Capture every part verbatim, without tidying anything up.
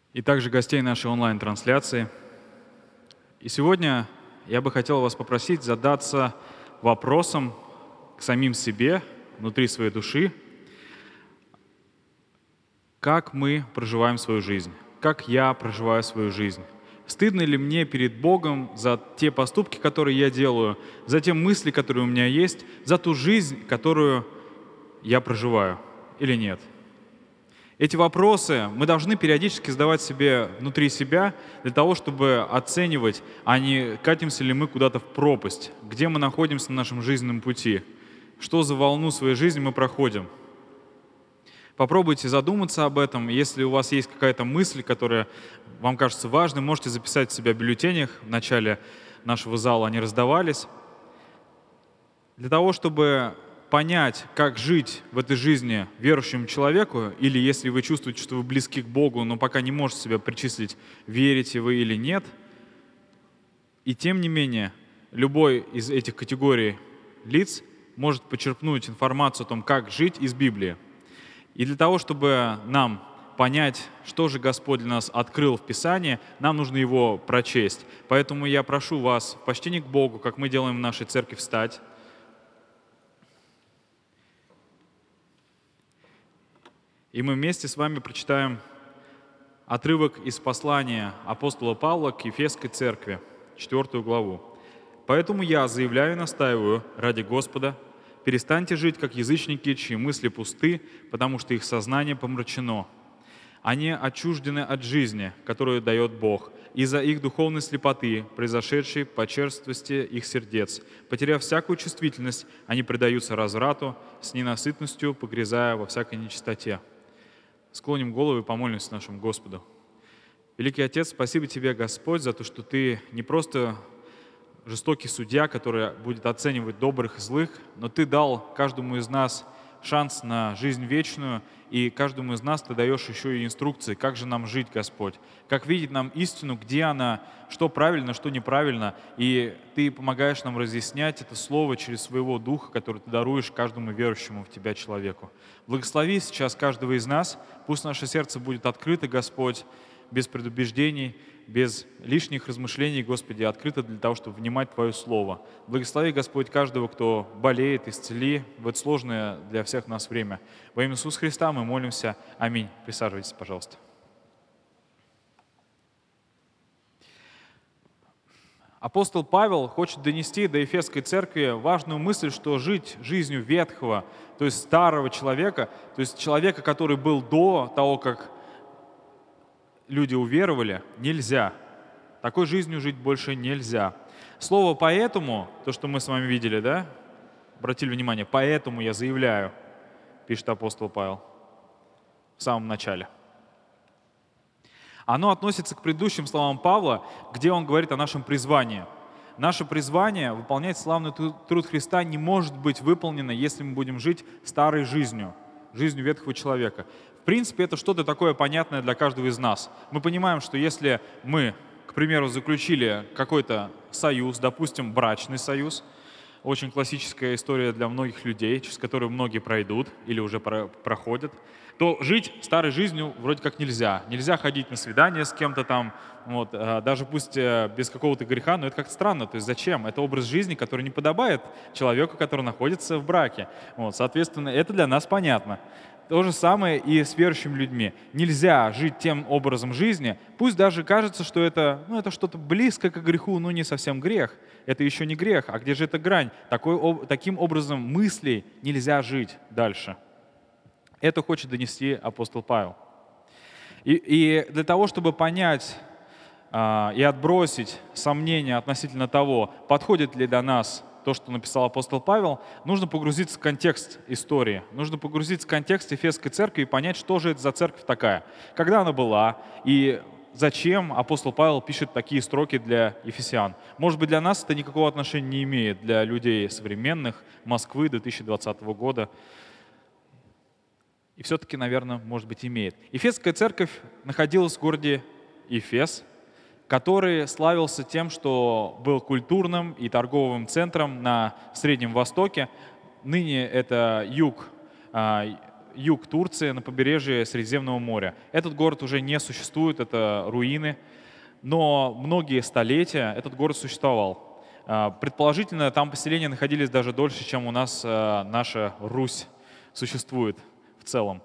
и также гостей нашей онлайн-трансляции. И сегодня я бы хотел вас попросить задаться вопросом к самим себе, внутри своей души, как мы проживаем свою жизнь, как я проживаю свою жизнь. Стыдно ли мне перед Богом за те поступки, которые я делаю, за те мысли, которые у меня есть, за ту жизнь, которую я проживаю, или нет? Эти вопросы мы должны периодически задавать себе внутри себя для того, чтобы оценивать, а не катимся ли мы куда-то в пропасть, где мы находимся на нашем жизненном пути, что за волну своей жизни мы проходим. Попробуйте задуматься об этом. Если у вас есть какая-то мысль, которая вам кажется важной, можете записать себя в бюллетенях. В начале нашего зала они раздавались. Для того, чтобы понять, как жить в этой жизни верующему человеку, или если вы чувствуете, что вы близки к Богу, но пока не можете себя причислить, верите вы или нет. И тем не менее, любой из этих категорий лиц может почерпнуть информацию о том, как жить из Библии. И для того, чтобы нам понять, что же Господь для нас открыл в Писании, нам нужно его прочесть. Поэтому я прошу вас в почтении к Богу, как мы делаем в нашей церкви, встать. И мы вместе с вами прочитаем отрывок из послания апостола Павла к Ефесской церкви, четвертую главу. «Поэтому я заявляю и настаиваю ради Господа, перестаньте жить, как язычники, чьи мысли пусты, потому что их сознание помрачено. Они отчуждены от жизни, которую дает Бог, из-за их духовной слепоты, произошедшей по черствости их сердец. Потеряв всякую чувствительность, они предаются разврату, с ненасытностью погрязая во всякой нечистоте». Склоним голову и помолимся нашему Господу. Великий Отец, спасибо Тебе, Господь, за то, что Ты не просто жестокий судья, который будет оценивать добрых и злых, но Ты дал каждому из нас шанс на жизнь вечную, и каждому из нас Ты даешь еще и инструкции, как же нам жить, Господь, как видеть нам истину, где она, что правильно, что неправильно, и Ты помогаешь нам разъяснять это Слово через Своего Духа, который Ты даруешь каждому верующему в Тебя человеку. Благослови сейчас каждого из нас, пусть наше сердце будет открыто, Господь, без предубеждений, без лишних размышлений, Господи, открыто для того, чтобы внимать Твое Слово. Благослови, Господь, каждого, кто болеет, исцели в это сложное для всех нас время. Во имя Иисуса Христа мы молимся. Аминь. Присаживайтесь, пожалуйста. Апостол Павел хочет донести до Ефесской церкви важную мысль, что жить жизнью ветхого, то есть старого человека, то есть человека, который был до того, как люди уверовали, нельзя. Такой жизнью жить больше нельзя. Слово «поэтому», то, что мы с вами видели, да? Обратили внимание, «поэтому я заявляю», пишет апостол Павел в самом начале. Оно относится к предыдущим словам Павла, где он говорит о нашем призвании. Наше призвание выполнять славный труд Христа не может быть выполнено, если мы будем жить старой жизнью, жизнью ветхого человека. В принципе, это что-то такое понятное для каждого из нас. Мы понимаем, что если мы, к примеру, заключили какой-то союз, допустим, брачный союз, очень классическая история для многих людей, через которую многие пройдут или уже про- проходят, то жить старой жизнью вроде как нельзя. Нельзя ходить на свидание с кем-то там, вот, а, даже пусть э, без какого-то греха, но это как-то странно. То есть зачем? Это образ жизни, который не подобает человеку, который находится в браке. Вот, соответственно, это для нас понятно. То же самое и с верующими людьми. Нельзя жить тем образом жизни, пусть даже кажется, что это, ну, это что-то близко к греху, но не совсем грех. Это еще не грех. А где же эта грань? Такой, таким образом мыслей нельзя жить дальше. Это хочет донести апостол Павел. И, и для того, чтобы понять а, и отбросить сомнения относительно того, подходит ли для нас то, что написал апостол Павел, нужно погрузиться в контекст истории, нужно погрузиться в контекст Ефесской церкви и понять, что же это за церковь такая, когда она была и зачем апостол Павел пишет такие строки для ефесян. Может быть, для нас это никакого отношения не имеет, для людей современных, Москвы две тысячи двадцатого года. И все-таки, наверное, может быть, имеет. Ефесская церковь находилась в городе Ефес, который славился тем, что был культурным и торговым центром на Среднем Востоке. Ныне это юг юг Турции, на побережье Средиземного моря. Этот город уже не существует, это руины, но многие столетия этот город существовал. А, Предположительно, там поселения находились даже дольше, чем у нас а, наша Русь существует в целом.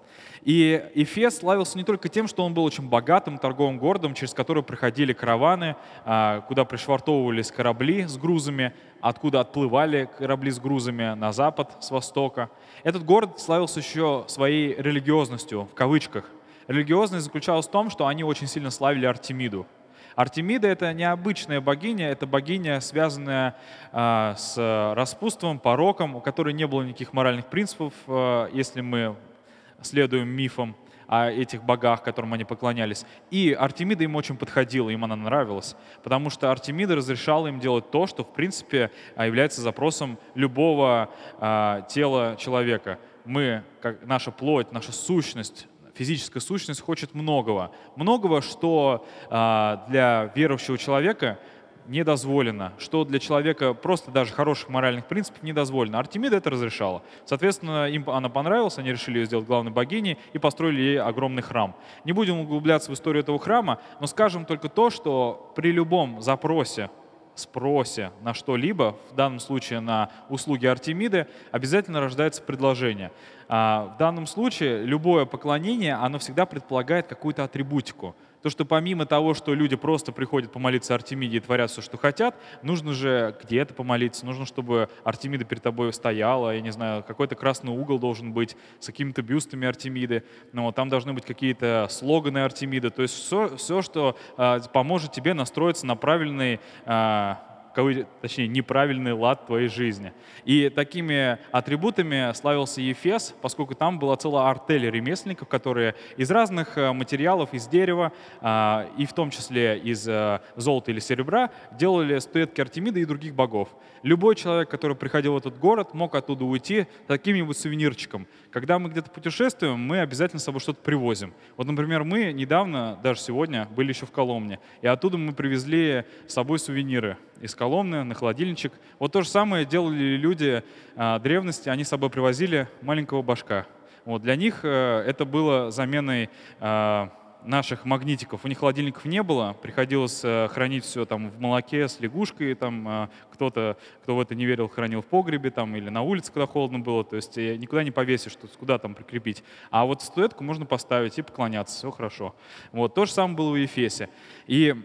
И Эфес славился не только тем, что он был очень богатым торговым городом, через который проходили караваны, а, куда пришвартовывались корабли с грузами, откуда отплывали корабли с грузами на запад, с востока. Этот город славился еще своей религиозностью, в кавычках. Религиозность заключалась в том, что они очень сильно славили Артемиду. Артемида — это необычная богиня, это богиня, связанная а, с распутством, пороком, у которой не было никаких моральных принципов, а, если мы следуем мифам о этих богах, которым они поклонялись. И Артемида им очень подходила, им она нравилась, потому что Артемида разрешала им делать то, что, в принципе, а, является запросом любого а, тела человека. Мы, как наша плоть, наша сущность, физическая сущность хочет многого. Многого, что а, для верующего человека не дозволено, что для человека просто даже хороших моральных принципов не дозволено. Артемида это разрешала. Соответственно, им она понравилась, они решили ее сделать главной богиней и построили ей огромный храм. Не будем углубляться в историю этого храма, но скажем только то, что при любом запросе, спросе на что-либо, в данном случае на услуги Артемиды, обязательно рождается предложение. А в данном случае любое поклонение, оно всегда предполагает какую-то атрибутику. То, что помимо того, что люди просто приходят помолиться Артемиде и творят все, что хотят, нужно же где-то помолиться, нужно, чтобы Артемида перед тобой стояла, я не знаю, какой-то красный угол должен быть с какими-то бюстами Артемиды, но там должны быть какие-то слоганы Артемиды, то есть все, все что а, поможет тебе настроиться на правильный, а, кавы- точнее, неправильный лад твоей жизни. И такими атрибутами славился Ефес, поскольку там была целая артель ремесленников, которые из разных э, материалов, из дерева, а, и в том числе из э, золота или серебра, делали статуэтки Артемиды и других богов. Любой человек, который приходил в этот город, мог оттуда уйти с каким-нибудь сувенирчиком. Когда мы где-то путешествуем, мы обязательно с собой что-то привозим. Вот, например, мы недавно, даже сегодня, были еще в Коломне, и оттуда мы привезли с собой сувениры из Коломны на холодильничек. Вот то же самое делали люди а, древности, они с собой привозили маленького башка. Вот, для них а, это было заменой а, наших магнитиков. У них холодильников не было, приходилось а, хранить все там в молоке с лягушкой, там а, кто-то, кто в это не верил, хранил в погребе там, или на улице, когда холодно было, то есть э, никуда не повесишь, что куда там прикрепить. А вот статуэтку можно поставить и поклоняться, все хорошо. Вот, то же самое было в Ефесе. И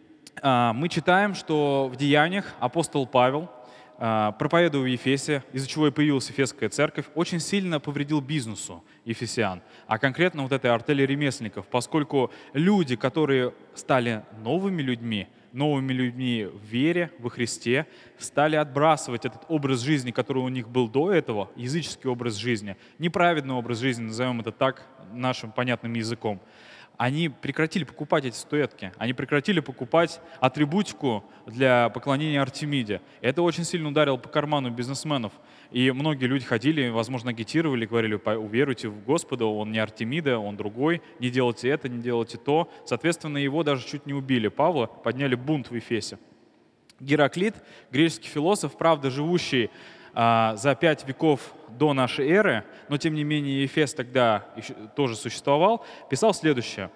а, мы читаем, что в Деяниях апостол Павел, а, проповедуя в Ефесе, из-за чего и появилась Ефесская церковь, очень сильно повредил бизнесу ефесян, а конкретно вот этой артели ремесленников, поскольку люди, которые стали новыми людьми, новыми людьми в вере, во Христе, стали отбрасывать этот образ жизни, который у них был до этого, языческий образ жизни, неправедный образ жизни, назовем это так, нашим понятным языком. Они прекратили покупать эти статуэтки, они прекратили покупать атрибутику для поклонения Артемиде. Это очень сильно ударило по карману бизнесменов. И многие люди ходили, возможно, агитировали, говорили: уверуйте в Господа, он не Артемида, он другой, не делайте это, не делайте то. Соответственно, его даже чуть не убили. Павла подняли бунт в Эфесе. Гераклит, греческий философ, правда, живущий а, за пять веков до нашей эры, но тем не менее Эфес тогда еще тоже существовал, писал следующее.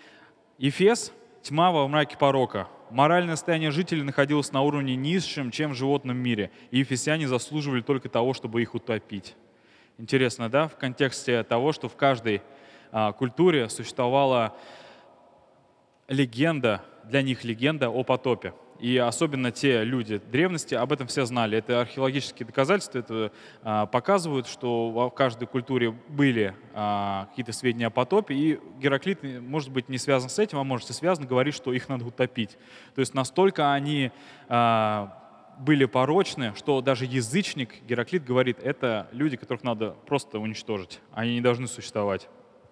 Эфес — тьма во мраке порока. Моральное состояние жителей находилось на уровне низшем, чем в животном мире, и ефесяне заслуживали только того, чтобы их утопить. Интересно, да, в контексте того, что в каждой а, культуре существовала легенда, для них легенда о потопе. И особенно те люди древности об этом все знали. Это археологические доказательства, это а, показывают, что в каждой культуре были а, какие-то сведения о потопе, и Гераклит, может быть, не связан с этим, а может и связан, говорит, что их надо утопить. То есть настолько они а, были порочны, что даже язычник, Гераклит, говорит, это люди, которых надо просто уничтожить, они не должны существовать.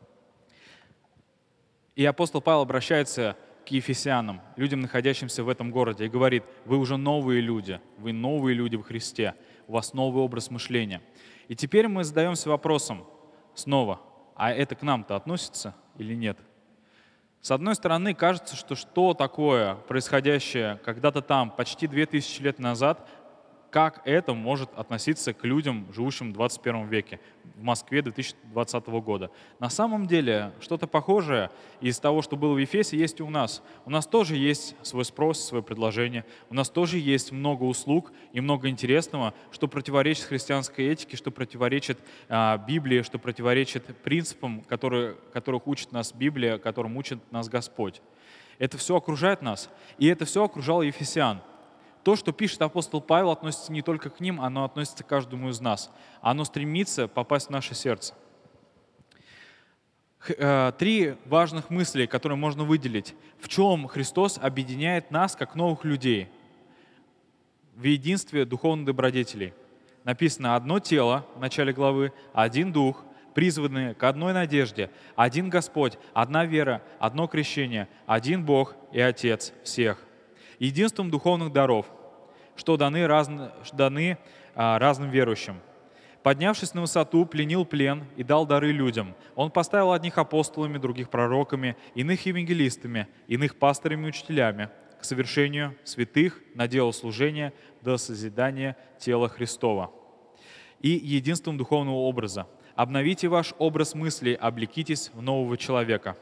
И апостол Павел обращается к ефесянам, людям, находящимся в этом городе, и говорит: вы уже новые люди, вы новые люди в Христе, у вас новый образ мышления. И теперь мы задаемся вопросом снова, а это к нам-то относится или нет? С одной стороны, кажется, что что такое происходящее когда-то там, почти две тысячи лет назад, как это может относиться к людям, живущим в двадцать первом веке, в Москве две тысячи двадцатого года. На самом деле, что-то похожее из того, что было в Ефесе, есть и у нас. У нас тоже есть свой спрос, свое предложение. У нас тоже есть много услуг и много интересного, что противоречит христианской этике, что противоречит а, Библии, что противоречит принципам, которые, которых учит нас Библия, которым учит нас Господь. Это все окружает нас, и это все окружало ефесян. То, что пишет апостол Павел, относится не только к ним, оно относится к каждому из нас. Оно стремится попасть в наше сердце. Три важных мысли, которые можно выделить. В чем Христос объединяет нас, как новых людей? В единстве духовных добродетелей. Написано «одно тело» в начале главы, «один дух», призванные к одной надежде, один Господь, одна вера, одно крещение, один Бог и Отец всех. Единством духовных даров, что даны, раз, даны а, разным верующим. Поднявшись на высоту, пленил плен и дал дары людям. Он поставил одних апостолами, других пророками, иных евангелистами, иных пастырями и учителями. К совершению святых на дело служения до созидания тела Христова. И единством духовного образа. Обновите ваш образ мыслей, облекитесь в нового человека.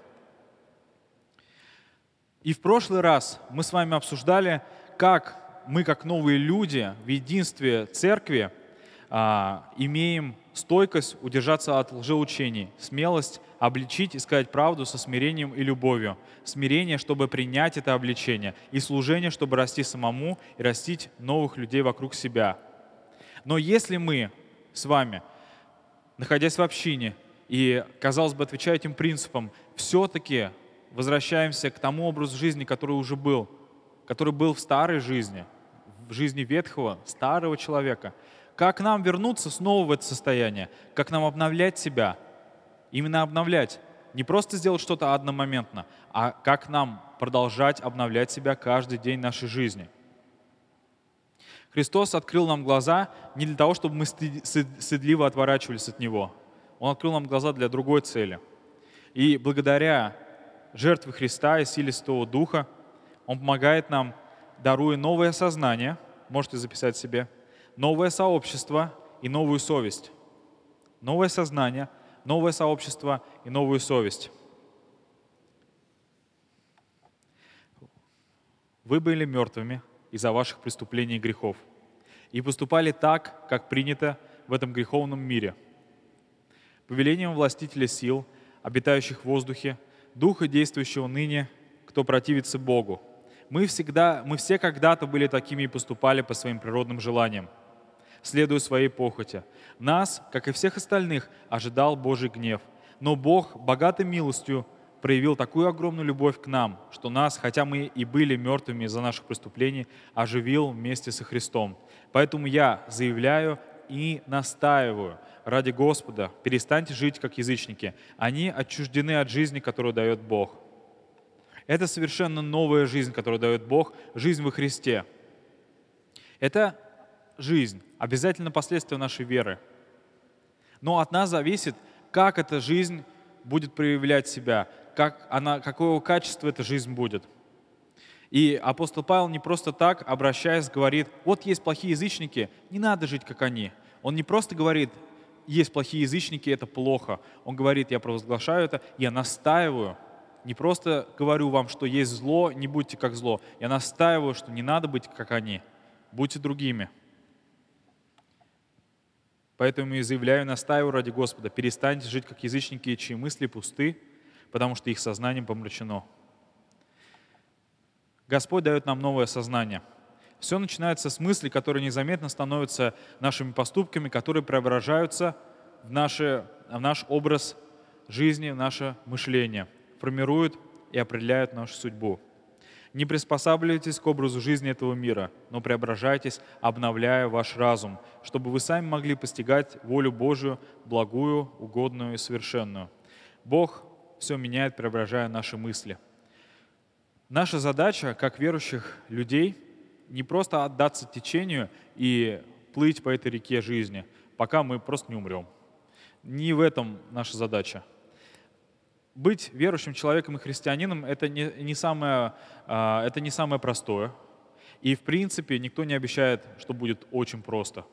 И в прошлый раз мы с вами обсуждали, как мы, как новые люди, в единстве церкви а, имеем стойкость удержаться от лжеучений, смелость обличить и сказать правду со смирением и любовью. Смирение, чтобы принять это обличение, и служение, чтобы расти самому и растить новых людей вокруг себя. Но если мы с вами, находясь в общине и, казалось бы, отвечая этим принципам, все-таки возвращаемся к тому образу жизни, который уже был, который был в старой жизни, в жизни ветхого, старого человека. Как нам вернуться снова в это состояние? Как нам обновлять себя? Именно обновлять. Не просто сделать что-то одномоментно, а как нам продолжать обновлять себя каждый день нашей жизни. Христос открыл нам глаза не для того, чтобы мы стыдливо отворачивались от Него. Он открыл нам глаза для другой цели. И благодаря жертве Христа и силе Святого Духа Он помогает нам, даруя новое сознание, можете записать себе, новое сообщество и новую совесть. Новое сознание, новое сообщество и новую совесть. Вы были мертвыми из-за ваших преступлений и грехов, и поступали так, как принято в этом греховном мире. Повелением властителя сил, обитающих в воздухе, духа, действующего ныне, кто противится Богу. Мы, всегда, мы все когда-то были такими и поступали по своим природным желаниям, следуя своей похоти. Нас, как и всех остальных, ожидал Божий гнев. Но Бог, богатой милостью, проявил такую огромную любовь к нам, что нас, хотя мы и были мертвыми из-за наших преступлений, оживил вместе со Христом. Поэтому я заявляю и настаиваю ради Господа, перестаньте жить как язычники. Они отчуждены от жизни, которую дает Бог. Это совершенно новая жизнь, которую дает Бог, жизнь во Христе. Это жизнь, обязательно последствия нашей веры. Но от нас зависит, как эта жизнь будет проявлять себя, как она, какого качества эта жизнь будет. И апостол Павел не просто так, обращаясь, говорит, вот есть плохие язычники, не надо жить, как они. Он не просто говорит, есть плохие язычники, это плохо. Он говорит, я провозглашаю это, я настаиваю. Не просто говорю вам, что есть зло, не будьте как зло. Я настаиваю, что не надо быть, как они. Будьте другими. Поэтому я заявляю, настаиваю ради Господа, перестаньте жить как язычники, чьи мысли пусты, потому что их сознание помрачено. Господь дает нам новое сознание. Все начинается с мыслей, которые незаметно становятся нашими поступками, которые преображаются в, наши, в наш образ жизни, в наше мышление, формируют и определяют нашу судьбу. Не приспосабливайтесь к образу жизни этого мира, но преображайтесь, обновляя ваш разум, чтобы вы сами могли постигать волю Божию, благую, угодную и совершенную. Бог все меняет, преображая наши мысли. Наша задача, как верующих людей, не просто отдаться течению и плыть по этой реке жизни, пока мы просто не умрем. Не в этом наша задача. Быть верующим человеком и христианином — это не, не самое, это не самое простое. И, в принципе, никто не обещает, что будет очень просто.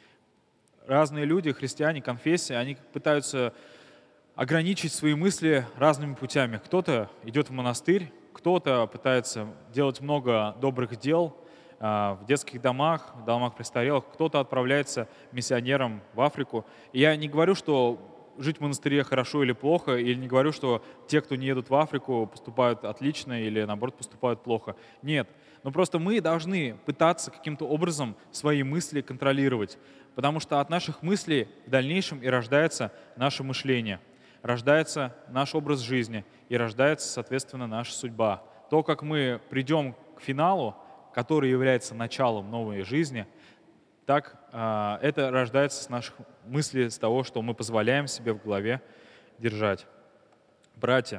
Разные люди, христиане, конфессии, они пытаются ограничить свои мысли разными путями. Кто-то идет в монастырь, кто-то пытается делать много добрых дел а, в детских домах, в домах престарелых, кто-то отправляется миссионером в Африку. И я не говорю, что жить в монастыре хорошо или плохо, или не говорю, что те, кто не едут в Африку, поступают отлично или, наоборот, поступают плохо. Нет. Но просто мы должны пытаться каким-то образом свои мысли контролировать, потому что от наших мыслей в дальнейшем и рождается наше мышление, рождается наш образ жизни и рождается, соответственно, наша судьба. То, как мы придем к финалу, который является началом новой жизни, так э, это рождается с наших мыслей, с того, что мы позволяем себе в голове держать. Братья,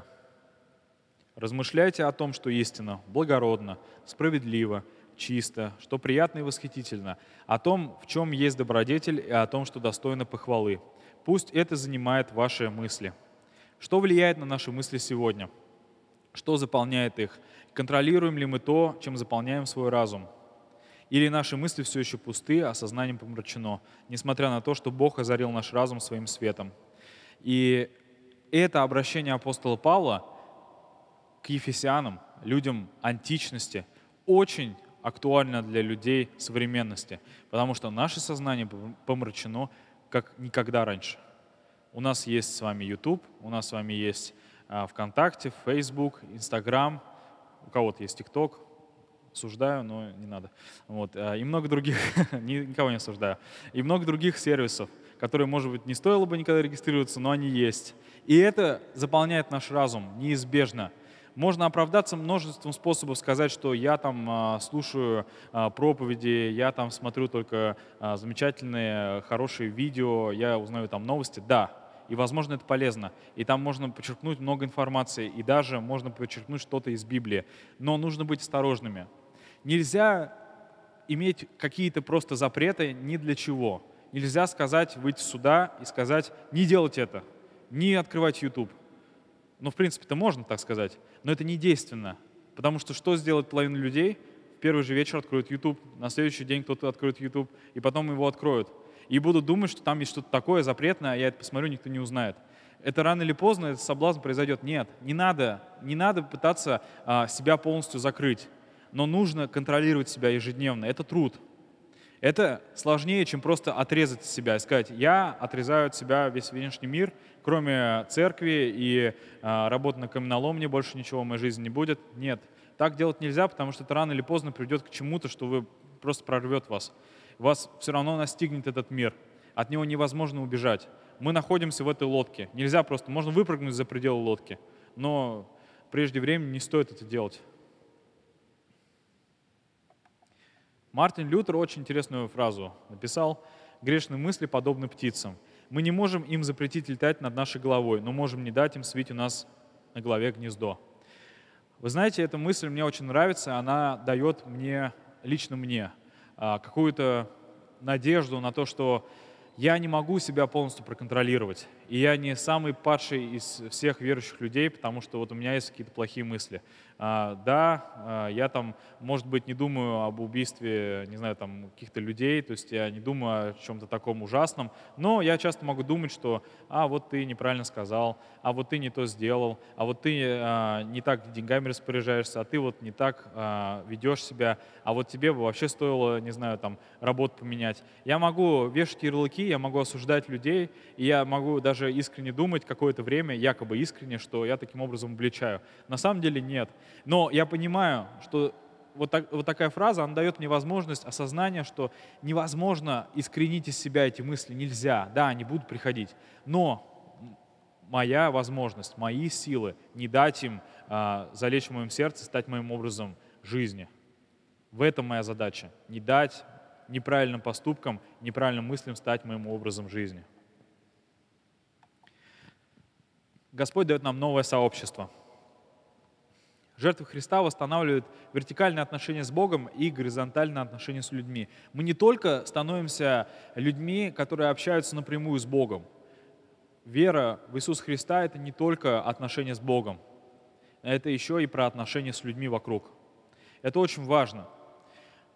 размышляйте о том, что истинно, благородно, справедливо, чисто, что приятно и восхитительно, о том, в чем есть добродетель, и о том, что достойно похвалы. Пусть это занимает ваши мысли. Что влияет на наши мысли сегодня? Что заполняет их? Контролируем ли мы то, чем заполняем свой разум? Или наши мысли все еще пусты, а сознание помрачено, несмотря на то, что Бог озарил наш разум своим светом? И это обращение апостола Павла к ефесянам, людям античности, очень актуально для людей современности, потому что наше сознание помрачено как никогда раньше. У нас есть с вами YouTube, у нас с вами есть а, ВКонтакте, Facebook, Instagram, у кого-то есть TikTok, осуждаю, но не надо. Вот. И много других, никого не осуждаю. И много других сервисов, которые, может быть, не стоило бы никогда регистрироваться, но они есть. И это заполняет наш разум неизбежно. Можно оправдаться множеством способов, сказать, что я там а, слушаю а, проповеди, я там смотрю только а, замечательные, хорошие видео, я узнаю там новости. Да, и, возможно, это полезно. И там можно подчеркнуть много информации, и даже можно подчеркнуть что-то из Библии. Но нужно быть осторожными. Нельзя иметь какие-то просто запреты ни для чего. Нельзя сказать, выйти сюда и сказать, не делать это, не открывать YouTube. Ну, в принципе-то можно так сказать, но это не действенно. Потому что что сделает половина людей? В первый же вечер откроют YouTube, на следующий день кто-то откроет YouTube, и потом его откроют. И будут думать, что там есть что-то такое запретное, а я это посмотрю, никто не узнает. Это рано или поздно, этот соблазн произойдет. Нет, не надо, не надо пытаться а, себя полностью закрыть, но нужно контролировать себя ежедневно. Это труд. Это сложнее, чем просто отрезать себя и сказать, я отрезаю от себя весь внешний мир, кроме церкви и а, работы на каменоломне, больше ничего в моей жизни не будет. Нет, так делать нельзя, потому что это рано или поздно приведет к чему-то, что вы просто прорвет вас. Вас все равно настигнет этот мир. От него невозможно убежать. Мы находимся в этой лодке. Нельзя просто, можно выпрыгнуть за пределы лодки, но прежде времени не стоит это делать. Мартин Лютер очень интересную фразу написал. «Грешные мысли подобны птицам. Мы не можем им запретить летать над нашей головой, но можем не дать им свить у нас на голове гнездо». Вы знаете, эта мысль мне очень нравится, она дает мне, лично мне, какую-то надежду на то, что я не могу себя полностью проконтролировать. И я не самый падший из всех верующих людей, потому что вот у меня есть какие-то плохие мысли. А, да, а, я там, может быть, не думаю об убийстве, не знаю, там, каких-то людей, то есть я не думаю о чем-то таком ужасном, но я часто могу думать, что, а, вот ты неправильно сказал, а вот ты не то сделал, а вот ты а, не так деньгами распоряжаешься, а ты вот не так а, ведешь себя, а вот тебе бы вообще стоило, не знаю, там, работу поменять. Я могу вешать ярлыки, я могу осуждать людей, и я могу даже искренне думать какое-то время, якобы искренне, что я таким образом обличаю. На самом деле нет. Но я понимаю, что вот, так, вот такая фраза, она дает мне возможность осознания, что невозможно искоренить из себя эти мысли, нельзя. Да, они будут приходить, но моя возможность, мои силы не дать им а, залечь в моем сердце, стать моим образом жизни. В этом моя задача. Не дать неправильным поступкам, неправильным мыслям стать моим образом жизни. Господь дает нам новое сообщество. Жертва Христа восстанавливает вертикальные отношения с Богом и горизонтальные отношения с людьми. Мы не только становимся людьми, которые общаются напрямую с Богом. Вера в Иисуса Христа — это не только отношения с Богом, это еще и про отношения с людьми вокруг. Это очень важно.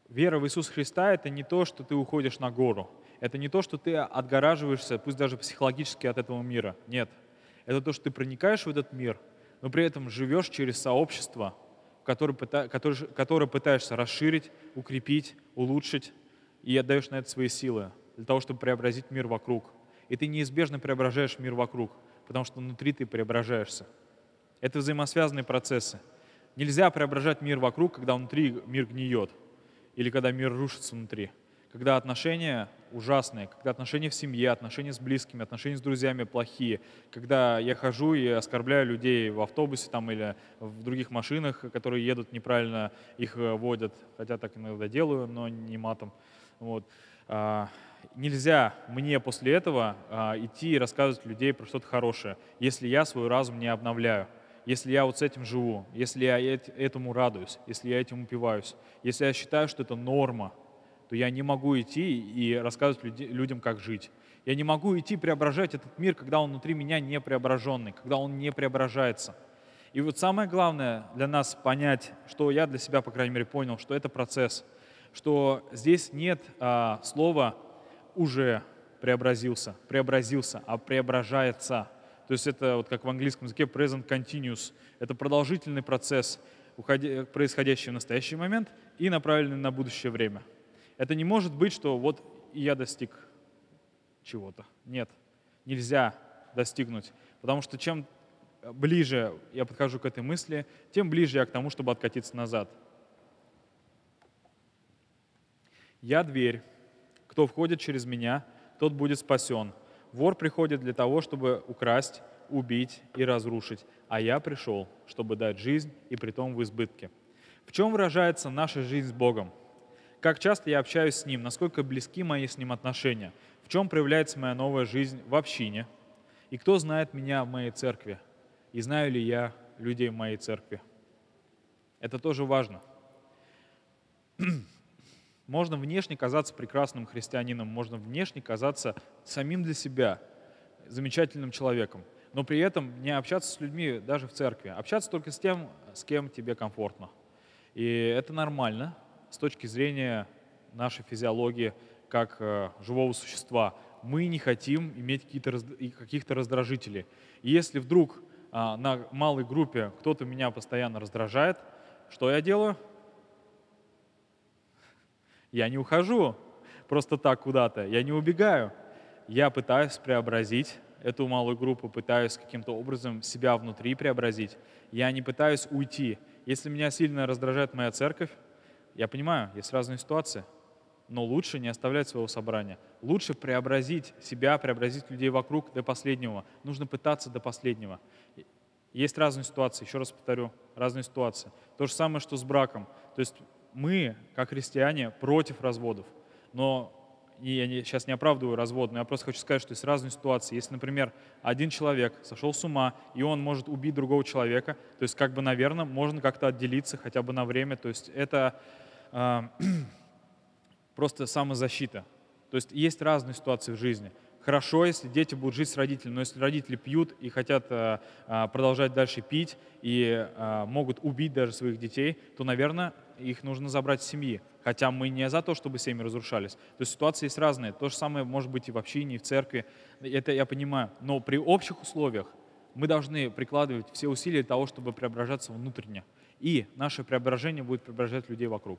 Вера в Иисуса Христа — это не то, что ты уходишь на гору. Это не то, что ты отгораживаешься, пусть даже психологически, от этого мира. Нет. Это то, что ты проникаешь в этот мир, но при этом живешь через сообщество, которое, пыта- которое, которое пытаешься расширить, укрепить, улучшить, и отдаешь на это свои силы для того, чтобы преобразить мир вокруг. И ты неизбежно преображаешь мир вокруг, потому что внутри ты преображаешься. Это взаимосвязанные процессы. Нельзя преображать мир вокруг, когда внутри мир гниет, или когда мир рушится внутри. Когда отношения ужасные, когда отношения в семье, отношения с близкими, отношения с друзьями плохие, когда я хожу и оскорбляю людей в автобусе там, или в других машинах, которые едут неправильно, их э, водят, хотя так иногда делаю, но не матом. Вот. А, Нельзя мне после этого а, идти и рассказывать людей про что-то хорошее, если я свой разум не обновляю, если я вот с этим живу, если я эт- этому радуюсь, если я этим упиваюсь, если я считаю, что это норма, то я не могу идти и рассказывать люди- людям, как жить. Я не могу идти преображать этот мир, когда он внутри меня не преображенный, когда он не преображается. И вот самое главное для нас понять, что я для себя, по крайней мере, понял, что это процесс, что здесь нет а, слова «уже преобразился», «преобразился», а «преображается». То есть это вот как в английском языке present continuous. Это продолжительный процесс, уходи- происходящий в настоящий момент и направленный на будущее время. Это не может быть, что вот я достиг чего-то. Нет, нельзя достигнуть. Потому что чем ближе я подхожу к этой мысли, тем ближе я к тому, чтобы откатиться назад. Я дверь. Кто входит через меня, тот будет спасен. Вор приходит для того, чтобы украсть, убить и разрушить, а я пришел, чтобы дать жизнь, и притом в избытке. В чем выражается наша жизнь с Богом? Как часто я общаюсь с Ним, насколько близки мои с Ним отношения? В чем проявляется моя новая жизнь в общине? И кто знает меня в моей церкви? И знаю ли я людей в моей церкви? Это тоже важно. Можно внешне казаться прекрасным христианином, можно внешне казаться самим для себя замечательным человеком, но при этом не общаться с людьми даже в церкви, общаться только с тем, с кем тебе комфортно. И это нормально с точки зрения нашей физиологии как э, живого существа. Мы не хотим иметь какие-то раз- и каких-то раздражителей. И если вдруг а, на малой группе кто-то меня постоянно раздражает, что я делаю? Я не ухожу просто так куда-то, я не убегаю. Я пытаюсь преобразить эту малую группу, пытаюсь каким-то образом себя внутри преобразить. Я не пытаюсь уйти. Если меня сильно раздражает моя церковь, я понимаю, есть разные ситуации, но лучше не оставлять своего собрания. Лучше преобразить себя, преобразить людей вокруг до последнего. Нужно пытаться до последнего. Есть разные ситуации, еще раз повторю, разные ситуации. То же самое, что с браком. То есть мы, как христиане, против разводов. Но и я не, сейчас не оправдываю развод, но я просто хочу сказать, что есть разные ситуации. Если, например, один человек сошел с ума, и он может убить другого человека, то есть, как бы, наверное, можно как-то отделиться хотя бы на время. То есть это а, просто самозащита. То есть есть разные ситуации в жизни. Хорошо, если дети будут жить с родителями, но если родители пьют и хотят а, а, продолжать дальше пить и а, могут убить даже своих детей, то, наверное, их нужно забрать из семьи. Хотя мы не за то, чтобы семьи разрушались. То есть ситуации есть разные. То же самое может быть и в общине, и в церкви. Это я понимаю. Но при общих условиях мы должны прикладывать все усилия для того, чтобы преображаться внутренне. И наше преображение будет преображать людей вокруг.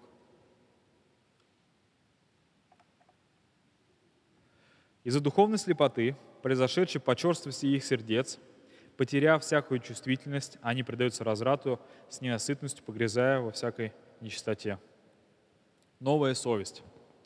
Из-за духовной слепоты, произошедшей по черствости их сердец, потеряв всякую чувствительность, они предаются разврату с ненасытностью, погрязая во всякой нечистоте. Новая совесть.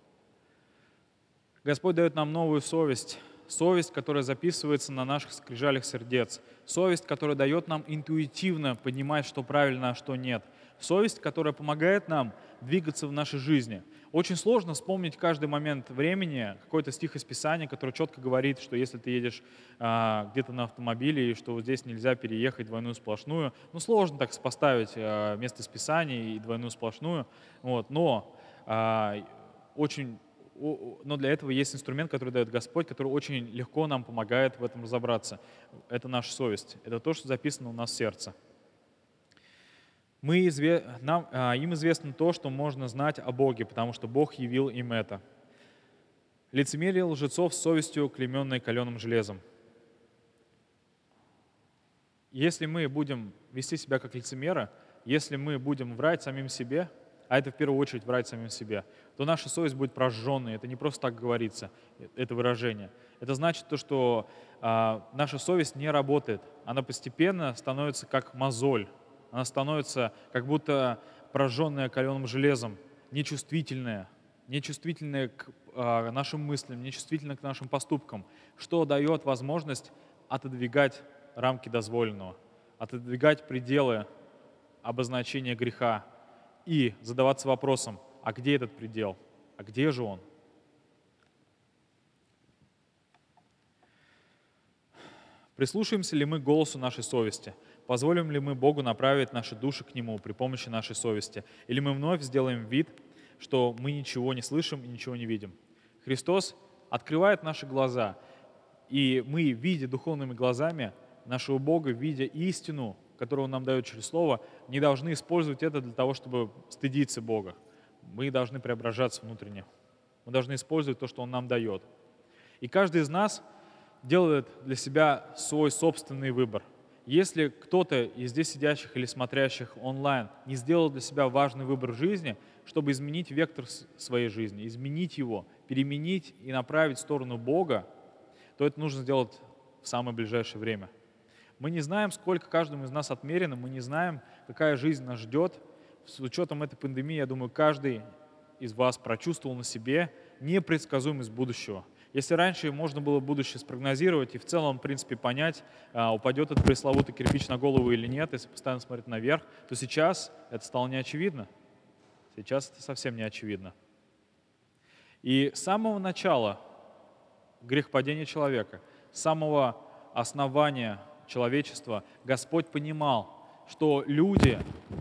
Господь дает нам новую совесть, совесть, которая записывается на наших скрижалях сердец, совесть, которая дает нам интуитивно понимать, что правильно, а что нет, совесть, которая помогает нам двигаться в нашей жизни. Очень сложно вспомнить каждый момент времени какой-то стих из Писания, который четко говорит, что если ты едешь а, где-то на автомобиле, и что вот здесь нельзя переехать двойную сплошную. Ну, сложно так сопоставить а, место из Писания и двойную сплошную. Вот, но а, очень но для этого есть инструмент, который дает Господь, который очень легко нам помогает в этом разобраться. Это наша совесть. Это то, что записано у нас в сердце. Мы изве... Нам, а, им известно то, что можно знать о Боге, потому что Бог явил им это. Лицемерие лжецов с совестью, клейменной каленым железом. Если мы будем вести себя как лицемеры, если мы будем врать самим себе, а это в первую очередь врать самим себе, то наша совесть будет прожженной. Это не просто так говорится, это выражение. Это значит то, что а, наша совесть не работает. Она постепенно становится как мозоль. Она становится как будто прожженная каленым железом, нечувствительная, нечувствительная к а, нашим мыслям, нечувствительная к нашим поступкам, что дает возможность отодвигать рамки дозволенного, отодвигать пределы обозначения греха и задаваться вопросом, а где этот предел, а где же он? Прислушаемся ли мы к голосу нашей совести? Позволим ли мы Богу направить наши души к Нему при помощи нашей совести? Или мы вновь сделаем вид, что мы ничего не слышим и ничего не видим? Христос открывает наши глаза, и мы, видя духовными глазами нашего Бога, видя истину, которую Он нам дает через Слово, не должны использовать это для того, чтобы стыдиться Бога. Мы должны преображаться внутренне. Мы должны использовать то, что Он нам дает. И каждый из нас делает для себя свой собственный выбор. Если кто-то из здесь сидящих или смотрящих онлайн не сделал для себя важный выбор в жизни, чтобы изменить вектор своей жизни, изменить его, переменить и направить в сторону Бога, то это нужно сделать в самое ближайшее время. Мы не знаем, сколько каждому из нас отмерено, мы не знаем, какая жизнь нас ждет. С учетом этой пандемии, я думаю, каждый из вас прочувствовал на себе непредсказуемость будущего. Если раньше можно было будущее спрогнозировать и в целом, в принципе, понять, упадет этот пресловутый кирпич на голову или нет, если постоянно смотреть наверх, то сейчас это стало неочевидно. Сейчас это совсем не очевидно. И с самого начала грехопадения человека, с самого основания человечества Господь понимал, что люди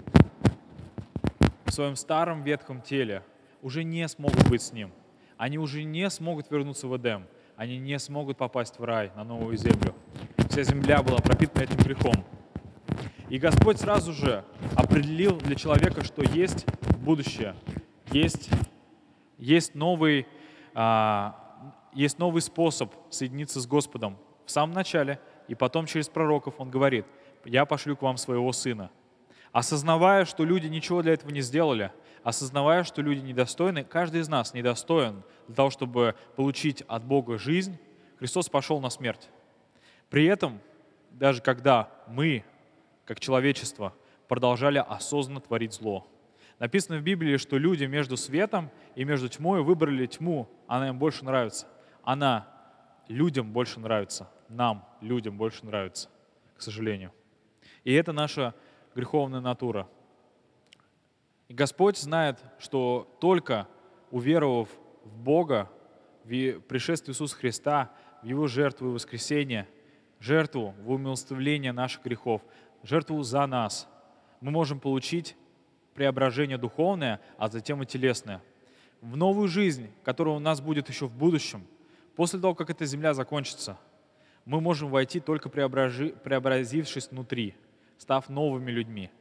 в своем старом ветхом теле уже не смогут быть с Ним. Они уже не смогут вернуться в Эдем. Они не смогут попасть в рай, на новую землю. Вся земля была пропитана этим грехом. И Господь сразу же определил для человека, что есть будущее, есть, есть, новый, а, есть новый способ соединиться с Господом в самом начале, и потом через пророков Он говорит: «Я пошлю к вам своего Сына». Осознавая, что люди ничего для этого не сделали, осознавая, что люди недостойны, каждый из нас недостоин для того, чтобы получить от Бога жизнь, Христос пошел на смерть. При этом, даже когда мы, как человечество, продолжали осознанно творить зло. Написано в Библии, что люди между светом и между тьмой выбрали тьму, она им больше нравится. Она людям больше нравится, нам, людям, больше нравится, к сожалению. И это наша греховная натура. И Господь знает, что только уверовав в Бога, в пришествие Иисуса Христа, в Его жертву и воскресение, жертву в умилостивление наших грехов, жертву за нас, мы можем получить преображение духовное, а затем и телесное. В новую жизнь, которая у нас будет еще в будущем, после того, как эта земля закончится, мы можем войти только преображи, преобразившись внутри, став новыми людьми.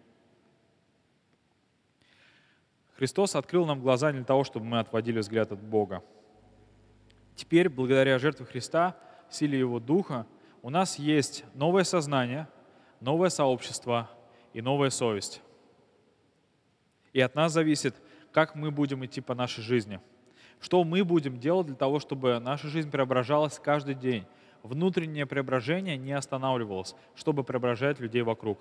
Христос открыл нам глаза не для того, чтобы мы отводили взгляд от Бога. Теперь, благодаря жертве Христа, силе Его Духа, у нас есть новое сознание, новое сообщество и новая совесть. И от нас зависит, как мы будем идти по нашей жизни. Что мы будем делать для того, чтобы наша жизнь преображалась каждый день. Внутреннее преображение не останавливалось, чтобы преображать людей вокруг.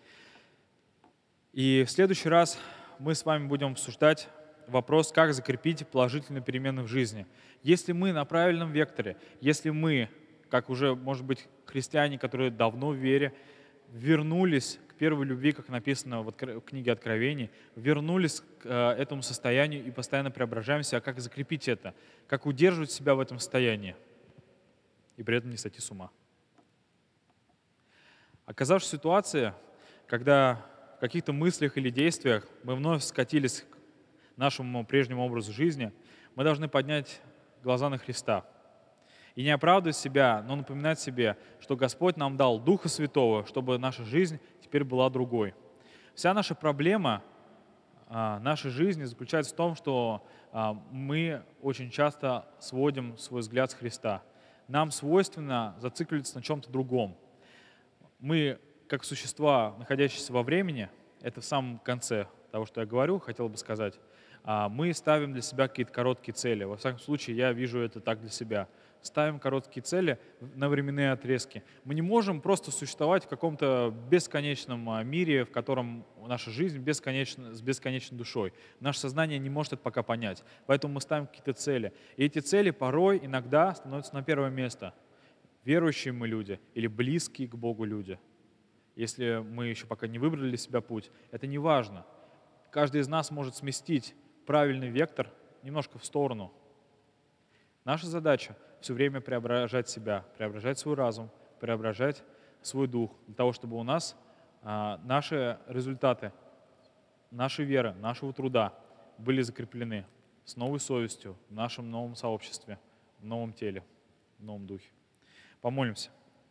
И в следующий раз мы с вами будем обсуждать вопрос, как закрепить положительные перемены в жизни. Если мы на правильном векторе, если мы, как уже, может быть, христиане, которые давно в вере, вернулись к первой любви, как написано в книге Откровений, вернулись к этому состоянию и постоянно преображаемся, а как закрепить это, как удерживать себя в этом состоянии и при этом не сойти с ума. Оказавшись в ситуации, когда в каких-то мыслях или действиях мы вновь скатились к нашему прежнему образу жизни, мы должны поднять глаза на Христа и не оправдывать себя, но напоминать себе, что Господь нам дал Духа Святого, чтобы наша жизнь теперь была другой. Вся наша проблема а, нашей жизни заключается в том, что а, мы очень часто сводим свой взгляд с Христа. Нам свойственно зацикливаться на чем-то другом. Мы, как существа, находящиеся во времени, это в самом конце того, что я говорю, хотел бы сказать, а, мы ставим для себя какие-то короткие цели. Во всяком случае, я вижу это так для себя. Ставим короткие цели на временные отрезки. Мы не можем просто существовать в каком-то бесконечном а, мире, в котором наша жизнь бесконечна, с бесконечной душой. Наше сознание не может это пока понять. Поэтому мы ставим какие-то цели. И эти цели порой, иногда становятся на первое место. Верующие мы люди или близкие к Богу люди. Если мы еще пока не выбрали для себя путь, это не важно. Каждый из нас может сместить правильный вектор немножко в сторону. Наша задача все время преображать себя, преображать свой разум, преображать свой дух, для того, чтобы у нас а, наши результаты, нашей веры, нашего труда были закреплены с новой совестью в нашем новом сообществе, в новом теле, в новом духе. Помолимся.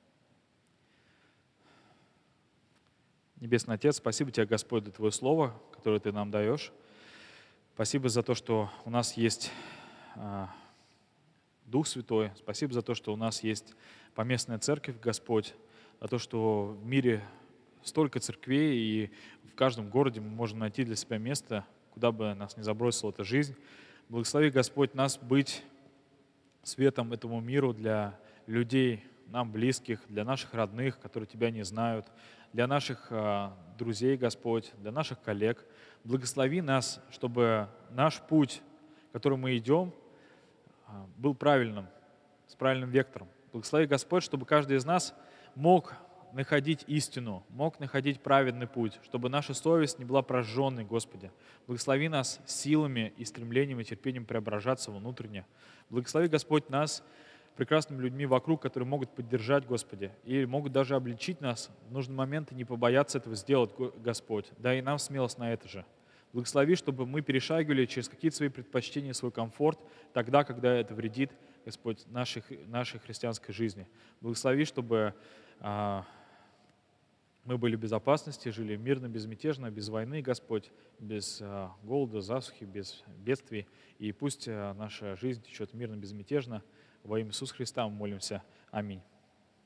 Небесный Отец, спасибо Тебе, Господь, за Твое Слово, которое Ты нам даешь. Спасибо за то, что у нас есть а, Дух Святой. Спасибо за то, что у нас есть поместная церковь, Господь, за то, что в мире столько церквей, и в каждом городе мы можем найти для себя место, куда бы нас ни забросила эта жизнь. Благослови, Господь, нас быть светом этому миру для людей, нам близких, для наших родных, которые Тебя не знают, для наших а, друзей, Господь, для наших коллег. Благослови нас, чтобы наш путь, которым мы идем, а, был правильным, с правильным вектором. Благослови, Господь, чтобы каждый из нас мог находить истину, мог находить праведный путь, чтобы наша совесть не была прожженной, Господи. Благослови нас силами и стремлением и терпением преображаться внутренне. Благослови, Господь, нас прекрасными людьми вокруг, которые могут поддержать, Господи, и могут даже обличить нас в нужный момент и не побояться этого сделать, Господь. Дай нам смелость на это же. Благослови, чтобы мы перешагивали через какие-то свои предпочтения, свой комфорт, тогда, когда это вредит, Господь, нашей, нашей христианской жизни. Благослови, чтобы а, мы были в безопасности, жили мирно, безмятежно, без войны, Господь, без а, голода, засухи, без бедствий. И пусть а, наша жизнь течет мирно, безмятежно. Во имя Иисуса Христа мы молимся. Аминь.